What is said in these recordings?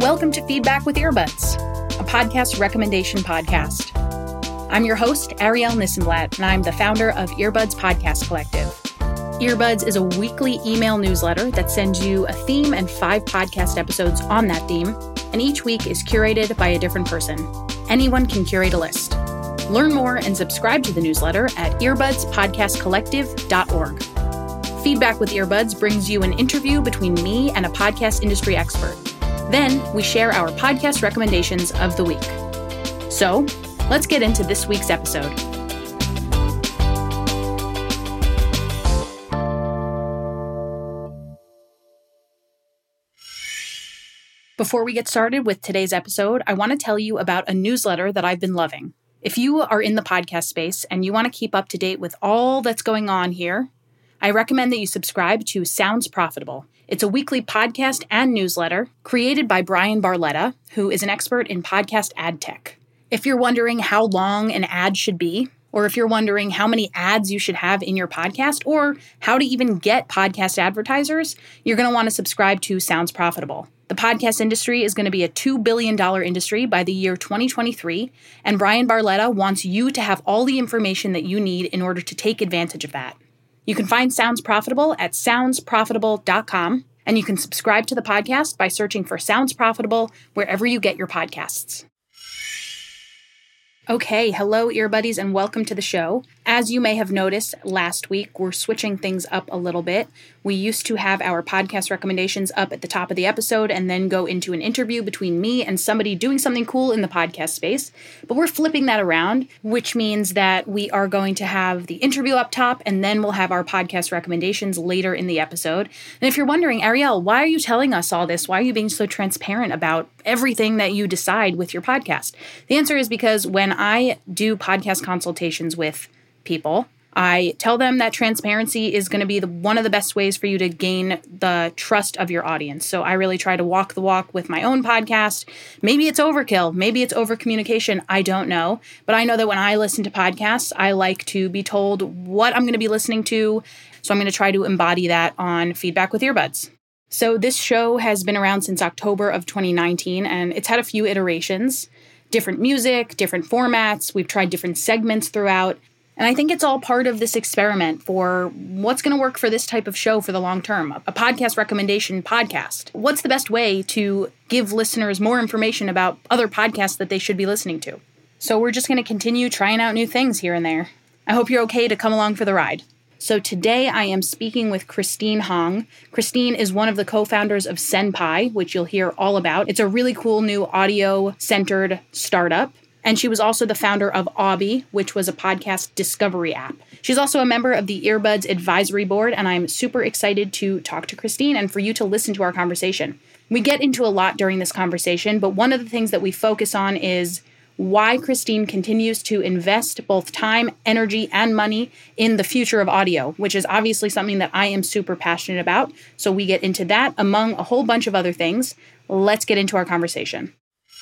Welcome to Feedback with Earbuds, a podcast recommendation podcast. I'm your host, Ariel Nissenblatt, and I'm the founder of Earbuds Podcast Collective. Earbuds is a weekly email newsletter that sends you a theme and 5 podcast episodes on that theme, and each week is curated by a different person. Anyone can curate a list. Learn more and subscribe to the newsletter at earbudspodcastcollective.org. Feedback with Earbuds brings you an interview between me and a podcast industry expert. Then we share our podcast recommendations of the week. So, let's get into this week's episode. Before we get started with today's episode, I want to tell you about a newsletter that I've been loving. If you are in the podcast space and you want to keep up to date with all that's going on here, I recommend that you subscribe to Sounds Profitable. It's a weekly podcast and newsletter created by Bryan Barletta, who is an expert in podcast ad tech. If you're wondering how long an ad should be, or if you're wondering how many ads you should have in your podcast, or how to even get podcast advertisers, you're going to want to subscribe to Sounds Profitable. The podcast industry is going to be a $2 billion industry by the year 2023, and Bryan Barletta wants you to have all the information that you need in order to take advantage of that. You can find Sounds Profitable at soundsprofitable.com, and you can subscribe to the podcast by searching for Sounds Profitable wherever you get your podcasts. Okay, hello earbuddies and welcome to the show. As you may have noticed last week, we're switching things up a little bit. We used to have our podcast recommendations up at the top of the episode and then go into an interview between me and somebody doing something cool in the podcast space. But we're flipping that around, which means that we are going to have the interview up top and then we'll have our podcast recommendations later in the episode. And if you're wondering, Ariel, why are you telling us all this? Why are you being so transparent about everything that you decide with your podcast? The answer is because when I do podcast consultations with people, I tell them that transparency is going to be one of the best ways for you to gain the trust of your audience. So I really try to walk the walk with my own podcast. Maybe it's overkill. Maybe it's over communication. I don't know. But I know that when I listen to podcasts, I like to be told what I'm going to be listening to. So I'm going to try to embody that on Feedback with Earbuds. So this show has been around since October of 2019, and it's had a few iterations, different music, different formats. We've tried different segments throughout. And I think it's all part of this experiment for what's going to work for this type of show for the long term, a podcast recommendation podcast. What's the best way to give listeners more information about other podcasts that they should be listening to? So we're just going to continue trying out new things here and there. I hope you're okay to come along for the ride. So today I am speaking with Christine Hong. Christine is one of the co-founders of Senpai, which you'll hear all about. It's a really cool new audio-centered startup. And she was also the founder of Aubie, which was a podcast discovery app. She's also a member of the Earbuds Advisory Board, and I'm super excited to talk to Christine and for you to listen to our conversation. We get into a lot during this conversation, but one of the things that we focus on is why Christine continues to invest both time, energy, and money in the future of audio, which is obviously something that I am super passionate about. So we get into that among a whole bunch of other things. Let's get into our conversation.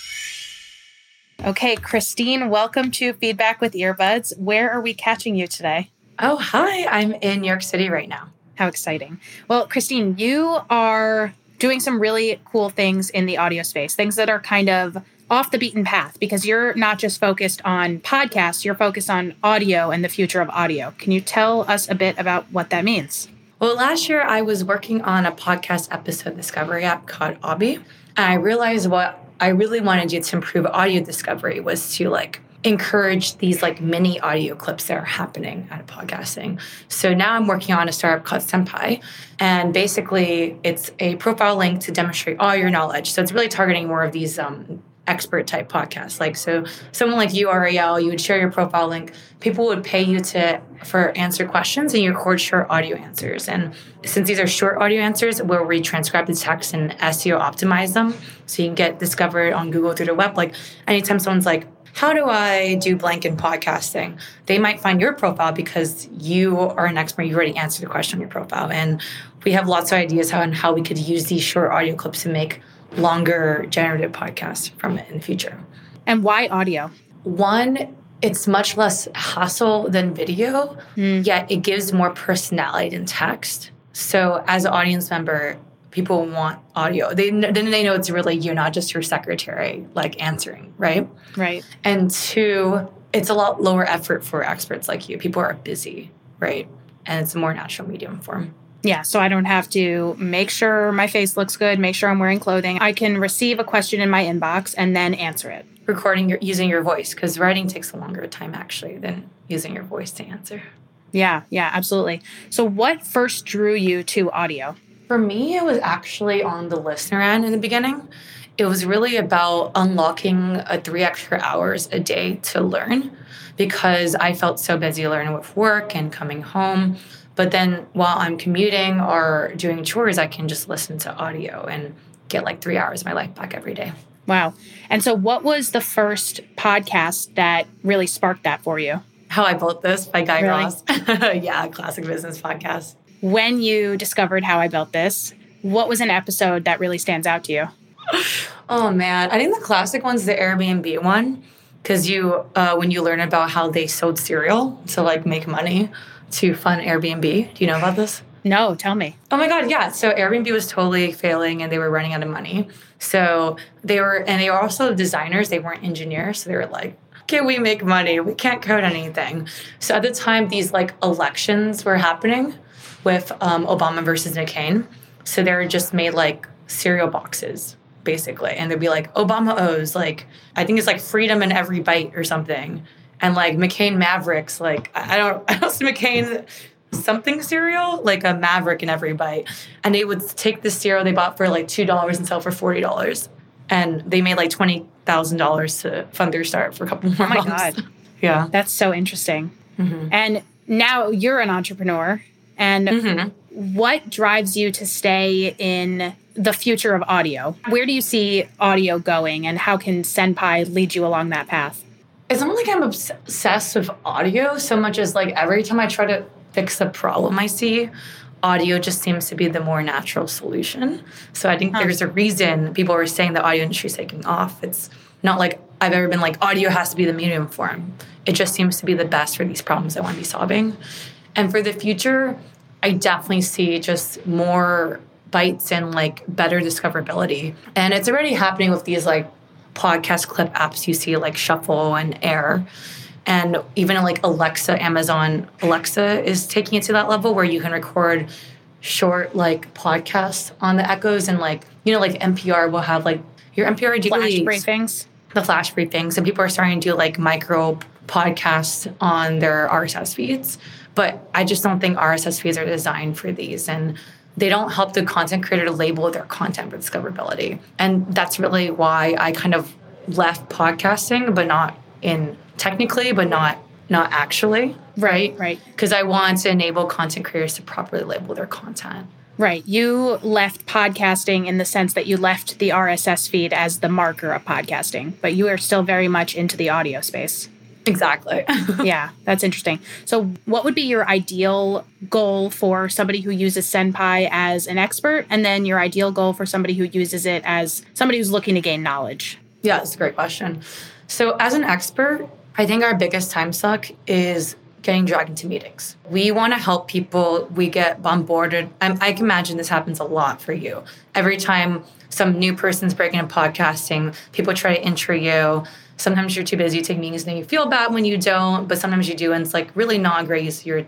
Okay, Christine, welcome to Feedback with Earbuds. Where are we catching you today? Oh, hi. I'm in New York City right now. How exciting. Well, Christine, you are doing some really cool things in the audio space, things that are kind of off the beaten path, because you're not just focused on podcasts, you're focused on audio and the future of audio. Can you tell us a bit about what that means? Well, last year I was working on a podcast episode discovery app called Aubie, and I realized what I really wanted to do to improve audio discovery was to encourage these mini audio clips that are happening at podcasting. So now I'm working on a startup called Senpai, and basically it's a profile link to demonstrate all your knowledge. So it's really targeting more of these expert type podcasts. So someone like you, Ariel, you would share your profile link. People would pay you for answer questions, and you record short audio answers. And since these are short audio answers, we'll retranscribe the text and SEO optimize them so you can get discovered on Google through the web. Anytime someone's like, how do I do blank in podcasting? They might find your profile because you are an expert. You already answered the question on your profile. And we have lots of ideas on how we could use these short audio clips to make longer generative podcasts from it in the future. And why audio? One, it's much less hassle than video, yet it gives more personality than text. So as an audience member, people want audio. Then they know it's really you, not just your secretary like answering, right? Right. And two, it's a lot lower effort for experts like you. People are busy, right? And it's a more natural medium form. Yeah, so I don't have to make sure my face looks good, make sure I'm wearing clothing. I can receive a question in my inbox and then answer it. Using your voice, because writing takes a longer time actually than using your voice to answer. Yeah, absolutely. So what first drew you to audio? For me, it was actually on the listener end in the beginning. It was really about unlocking 3 extra hours a day to learn because I felt so busy learning with work and coming home. But then while I'm commuting or doing chores, I can just listen to audio and get like 3 hours of my life back every day. Wow. And so what was the first podcast that really sparked that for you? How I Built This by Guy Really? Raz. Yeah, classic business podcast. When you discovered How I Built This, what was an episode that really stands out to you? Oh, man. I think the classic one's the Airbnb one because when you learn about how they sold cereal to like make money to fund Airbnb. Do you know about this? No, tell me. Oh my God, yeah. So Airbnb was totally failing and they were running out of money. So they were also designers. They weren't engineers. So they were like, can we make money? We can't code anything. So at the time, these like elections were happening with Obama versus McCain. So they were just made like cereal boxes, basically. And they'd be like, Obama owes, like, I think it's like freedom in every bite or something. And like McCain Mavericks, like, I don't see McCain something cereal, like a Maverick in every bite. And they would take the cereal they bought for like $2 and sell for $40. And they made like $20,000 to fund their start for a couple more months. Oh my God. Yeah. That's so interesting. Mm-hmm. And now you're an entrepreneur. And what drives you to stay in the future of audio? Where do you see audio going and how can Senpai lead you along that path? It's not like I'm obsessed with audio so much as like every time I try to fix a problem I see, audio just seems to be the more natural solution. So I think there's a reason people are saying the audio industry is taking off. It's not like I've ever been like audio has to be the medium form. It just seems to be the best for these problems I want to be solving. And for the future, I definitely see just more bites and like better discoverability. And it's already happening with these like podcast clip apps you see like Shuffle and Air. And even like Alexa, Amazon Alexa is taking it to that level where you can record short like podcasts on the Echoes. And like, you know, like NPR will have like your NPR daily Flash briefings. The flash briefings. And people are starting to do like micro podcasts on their RSS feeds. But I just don't think RSS feeds are designed for these. And they don't help the content creator to label their content for discoverability. And that's really why I kind of left podcasting, but not technically, but not actually. Right? Right. Because I want to enable content creators to properly label their content. Right. You left podcasting in the sense that you left the RSS feed as the marker of podcasting, but you are still very much into the audio space. Exactly. Yeah, that's interesting. So what would be your ideal goal for somebody who uses Senpai as an expert, and then your ideal goal for somebody who uses it as somebody who's looking to gain knowledge? Yeah, that's a great question. So as an expert, I think our biggest time suck is getting dragged into meetings. We want to help people. We get bombarded. I can imagine this happens a lot for you. Every time some new person's breaking into podcasting, people try to intro you. Sometimes you're too busy to take meetings and you feel bad when you don't, but sometimes you do, and it's like really not great.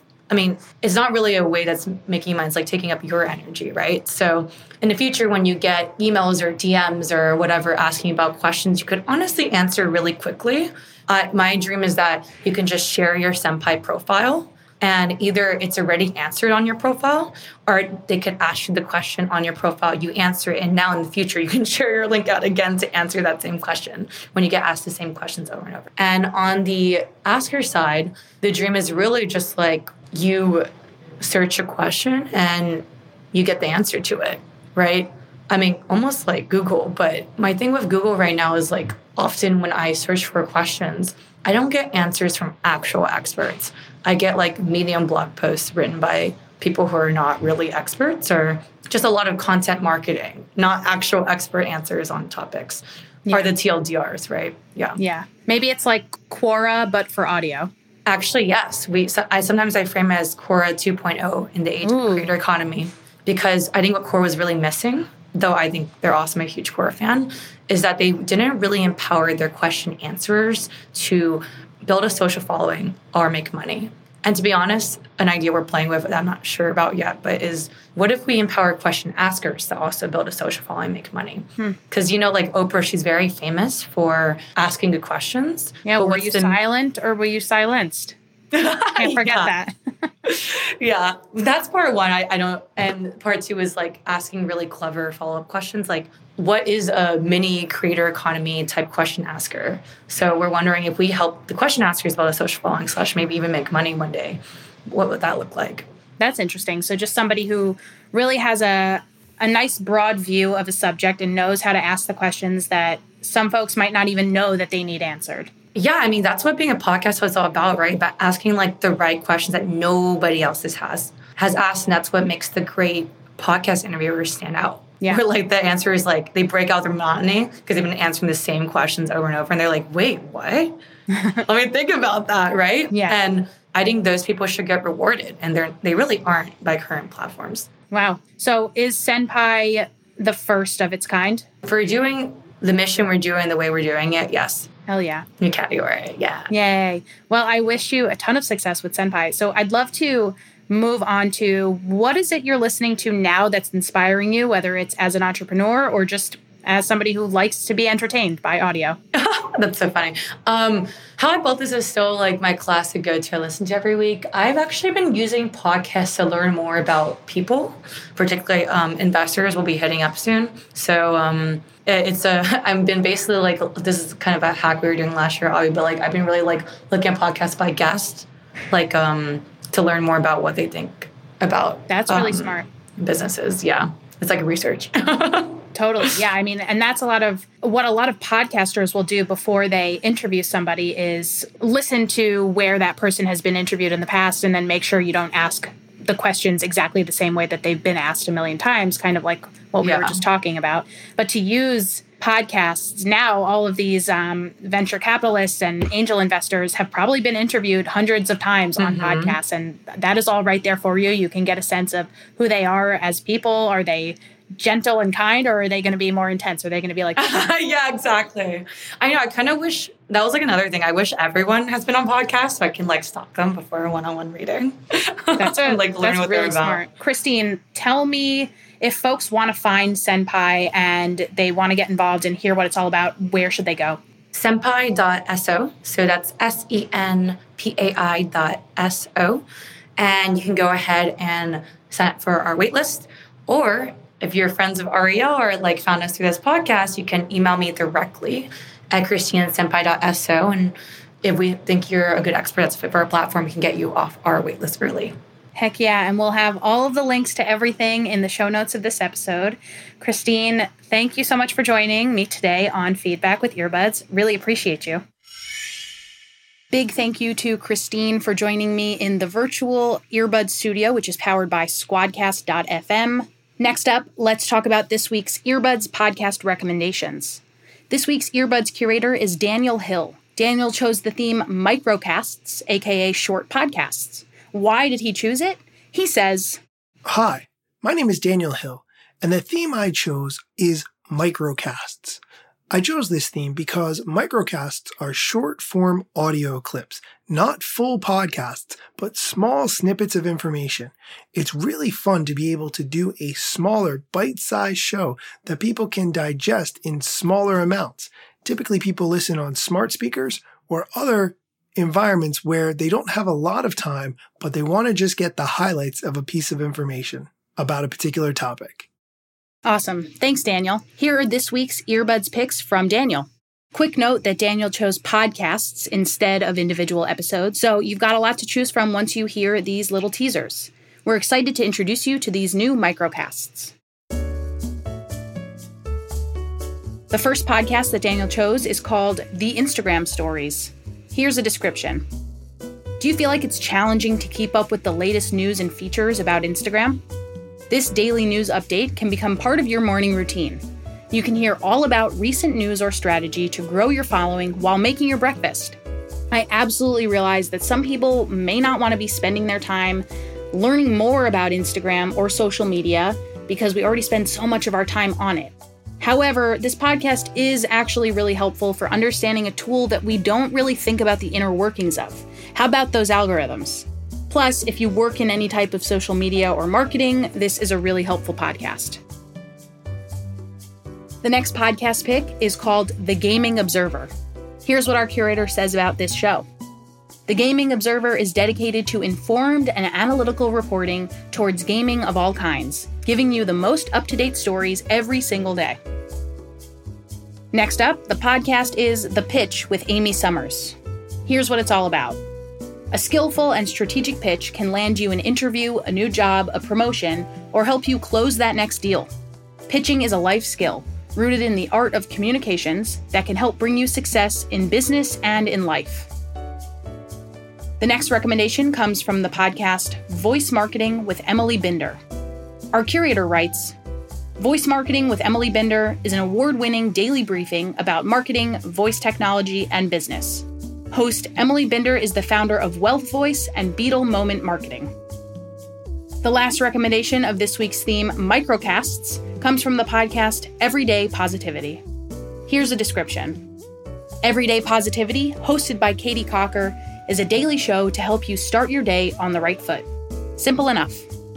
It's not really a way that's making money. It's like taking up your energy, right? So in the future, when you get emails or DMs or whatever asking about questions, you could honestly answer really quickly. My dream is that you can just share your Senpai profile, and either it's already answered on your profile or they could ask you the question on your profile, you answer it, and now in the future you can share your link out again to answer that same question when you get asked the same questions over and over. And on the asker side, the dream is really just like you search a question and you get the answer to it, right? I mean, almost like Google, but my thing with Google right now is like often when I search for questions, I don't get answers from actual experts. I get like Medium blog posts written by people who are not really experts, or just a lot of content marketing, not actual expert answers on topics, or the TLDRs, right? Yeah. Yeah. Maybe it's like Quora, but for audio. Actually, yes. I sometimes frame it as Quora 2.0 in the age of creator economy, because I think what Quora was really missing, though I think they're awesome, I'm a huge Quora fan, is that they didn't really empower their question answerers to build a social following or make money. And to be honest, an idea we're playing with that I'm not sure about yet, but is what if we empower question askers to also build a social following and make money? Because, like Oprah, she's very famous for asking good questions. Yeah, were you silent or were you silenced? Can't forget that. Yeah, that's part one. I don't. And part two is like asking really clever follow-up questions. Like, what is a mini creator economy type question asker? So we're wondering if we help the question askers build a social following / maybe even make money one day, what would that look like? That's interesting. So just somebody who really has a nice broad view of a subject and knows how to ask the questions that some folks might not even know that they need answered. Yeah, I mean, that's what being a podcast was all about, right? About asking like the right questions that nobody else has asked. And that's what makes the great podcast interviewers stand out. Yeah. Where like the answer is like they break out their monotony because they've been answering the same questions over and over. And they're like, wait, what? Let me think about that, right? Yeah. And I think those people should get rewarded. And they really aren't by current platforms. Wow. So is Senpai the first of its kind? For doing the mission we're doing the way we're doing it, yes. Hell yeah. New category, yeah. Yay. Well, I wish you a ton of success with Senpai. So I'd love to move on to what is it you're listening to now that's inspiring you, whether it's as an entrepreneur or just as somebody who likes to be entertained by audio. That's so funny. How I built this is still like my classic go-to I listen to every week. I've actually been using podcasts to learn more about people, particularly investors will be hitting up soon. So I've been basically like, this is kind of a hack we were doing last year, Abby, but like I've been really like looking at podcasts by guests, like to learn more about what they think about. That's really smart. Businesses, yeah. It's like research. Totally. Yeah. I mean, and that's a lot of what a lot of podcasters will do before they interview somebody is listen to where that person has been interviewed in the past and then make sure you don't ask the questions exactly the same way that they've been asked a million times, kind of like what we were just talking about. But to use podcasts now, all of these venture capitalists and angel investors have probably been interviewed hundreds of times on podcasts. And that is all right there for you. You can get a sense of who they are as people. Are they gentle and kind, or are they going to be more intense? Are they going to be like... Yeah, exactly. I know. I kind of wish that was like another thing. I wish everyone has been on podcasts so I can like stalk them before a one-on-one reading. That's learn what really they're about. Smart. Christine, tell me, if folks want to find Senpai and they want to get involved and hear what it's all about, where should they go? Senpai.so. So that's SENPAI.so. And you can go ahead and sign up for our waitlist. Or if you're friends of Ariel or like found us through this podcast, you can email me directly at Christine@senpai.so. And if we think you're a good expert that's fit for our platform, we can get you off our waitlist early. Heck yeah. And we'll have all of the links to everything in the show notes of this episode. Christine, thank you so much for joining me today on Feedback with Earbuds. Really appreciate you. Big thank you to Christine for joining me in the virtual earbud studio, which is powered by Squadcast.fm. Next up, let's talk about this week's Earbuds podcast recommendations. This week's Earbuds curator is Daniel Hill. Daniel chose the theme microcasts, aka short podcasts. Why did he choose it? He says, Hi, my name is Daniel Hill, and the theme I chose is microcasts. I chose this theme because microcasts are short-form audio clips, not full podcasts, but small snippets of information. It's really fun to be able to do a smaller, bite-sized show that people can digest in smaller amounts. Typically, people listen on smart speakers or other environments where they don't have a lot of time, but they want to just get the highlights of a piece of information about a particular topic. Awesome. Thanks, Daniel. Here are this week's Earbuds picks from Daniel. Quick note that Daniel chose podcasts instead of individual episodes, so you've got a lot to choose from once you hear these little teasers. We're excited to introduce you to these new microcasts. The first podcast that Daniel chose is called The Instagram Stories. Here's a description. Do you feel like it's challenging to keep up with the latest news and features about Instagram? This daily news update can become part of your morning routine. You can hear all about recent news or strategy to grow your following while making your breakfast. I absolutely realize that some people may not want to be spending their time learning more about Instagram or social media because we already spend so much of our time on it. However, this podcast is actually really helpful for understanding a tool that we don't really think about the inner workings of. How about those algorithms? Plus, if you work in any type of social media or marketing, this is a really helpful podcast. The next podcast pick is called The Gaming Observer. Here's what our curator says about this show. The Gaming Observer is dedicated to informed and analytical reporting towards gaming of all kinds, giving you the most up-to-date stories every single day. Next up, the podcast is The Pitch with Amy Summers. Here's what it's all about. A skillful and strategic pitch can land you an interview, a new job, a promotion, or help you close that next deal. Pitching is a life skill, rooted in the art of communications that can help bring you success in business and in life. The next recommendation comes from the podcast Voice Marketing with Emily Binder. Our curator writes, Voice Marketing with Emily Binder is an award-winning daily briefing about marketing, voice technology, and business. Host Emily Binder is the founder of Wealth Voice and Beetle Moment Marketing. The last recommendation of this week's theme, Microcasts, comes from the podcast Everyday Positivity. Here's a description. Everyday Positivity, hosted by Katie Cocker, is a daily show to help you start your day on the right foot. Simple enough.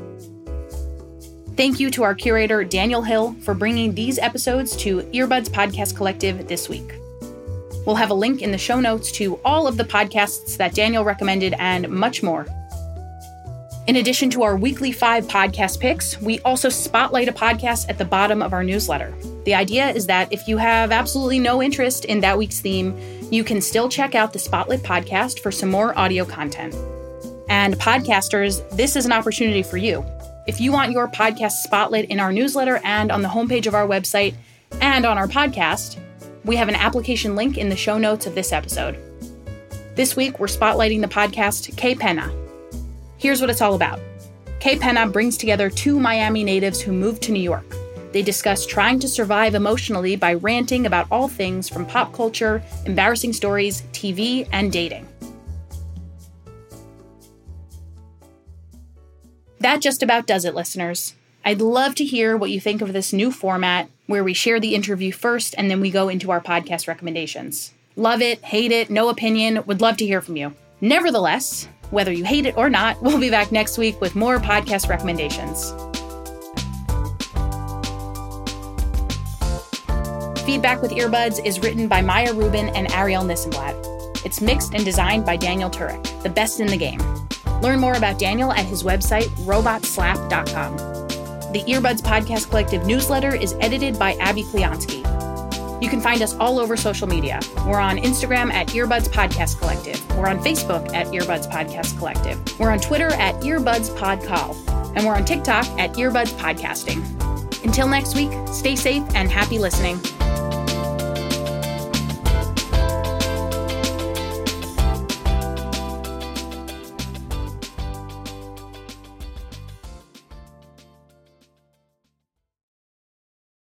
Thank you to our curator, Daniel Hill, for bringing these episodes to Earbuds Podcast Collective this week. We'll have a link in the show notes to all of the podcasts that Daniel recommended and much more. In addition to our weekly 5 podcast picks, we also spotlight a podcast at the bottom of our newsletter. The idea is that if you have absolutely no interest in that week's theme, you can still check out the Spotlit podcast for some more audio content. And podcasters, this is an opportunity for you. If you want your podcast spotlit in our newsletter and on the homepage of our website and on our podcast, we have an application link in the show notes of this episode. This week, we're spotlighting the podcast Que Pena. Here's what it's all about. Que Pena brings together 2 Miami natives who moved to New York. They discuss trying to survive emotionally by ranting about all things from pop culture, embarrassing stories, TV, and dating. That just about does it, listeners. I'd love to hear what you think of this new format where we share the interview first and then we go into our podcast recommendations. Love it, hate it, no opinion, would love to hear from you. Nevertheless, whether you hate it or not, we'll be back next week with more podcast recommendations. Feedback with Earbuds is written by Maya Rubin and Ariel Nissenblatt. It's mixed and designed by Daniel Turek, the best in the game. Learn more about Daniel at his website, robotslap.com. The Earbuds Podcast Collective newsletter is edited by Abby Kliansky. You can find us all over social media. We're on Instagram at Earbuds Podcast Collective. We're on Facebook at Earbuds Podcast Collective. We're on Twitter at Earbuds PodCall. And we're on TikTok at Earbuds Podcasting. Until next week, stay safe and happy listening.